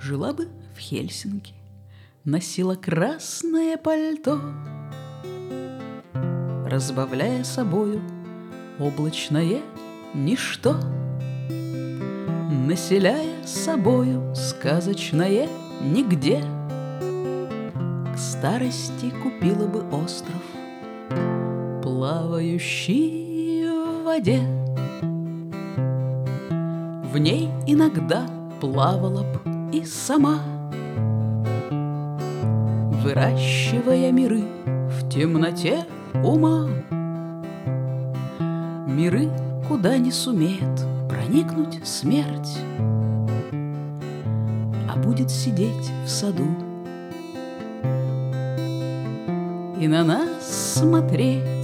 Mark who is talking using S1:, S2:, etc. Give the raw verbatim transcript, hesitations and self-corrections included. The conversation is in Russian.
S1: Жила бы в Хельсинки, носила красное пальто, разбавляя собою облачное ничто, населяя собою сказочное нигде. К старости купила бы остров, плавающий в воде. В ней иногда плавала б и сама, выращивая миры в темноте ума. Миры, куда не сумеет проникнуть смерть, а будет сидеть в саду и на нас смотреть.